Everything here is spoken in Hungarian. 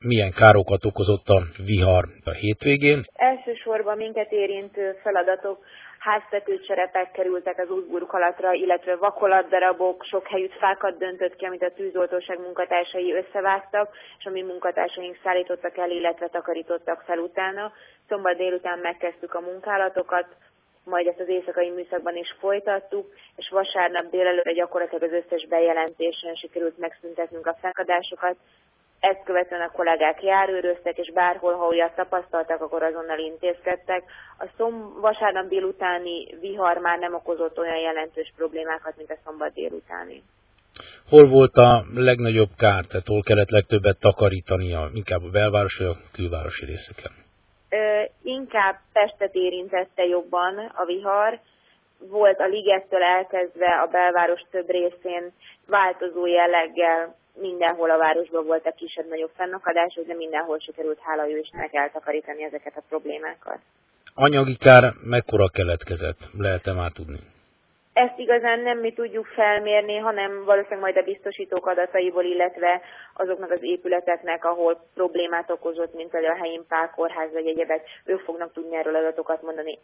milyen károkat okozott a vihar a hétvégén? Elsősorban minket érintő feladatok, háztetőcserepek kerültek az útburkolatra, illetve vakolatdarabok, sok helyütt fákat döntött ki, amit a tűzoltóság munkatársai összevágtak, és a mi munkatársaink szállítottak el, illetve takarítottak fel utána. Szombat délután megkezdtük a munkálatokat, majd ezt az éjszakai műszakban is folytattuk, és vasárnap délelőtt gyakorlatilag az összes bejelentésen sikerült megszüntetnünk a fennakadásokat. Ezt követően a kollégák járőröztek, és bárhol, ha olyat tapasztaltak, akkor azonnal intézkedtek. A vasárnap délutáni vihar már nem okozott olyan jelentős problémákat, mint a szombat délutáni. Hol volt a legnagyobb kár, tehát hol kellett legtöbbet takarítania, inkább a belvárosi vagy a külvárosi részeken? Inkább Pestet érintette jobban a vihar. Volt a ligettől elkezdve a belváros több részén változó jelleggel, mindenhol a városban voltak kisebb-nagyobb fennakadások, de mindenhol sikerült, hála jó Istennek, eltakarítani ezeket a problémákat. Anyagi kár mekkora keletkezett? Lehet-e már tudni? Ezt igazán nem mi tudjuk felmérni, hanem valószínűleg majd a biztosítók adataiból, illetve azoknak az épületeknek, ahol problémát okozott, mint például a Helyén Pál kórház vagy egyebek, ők fognak tudni erről adatokat mondani.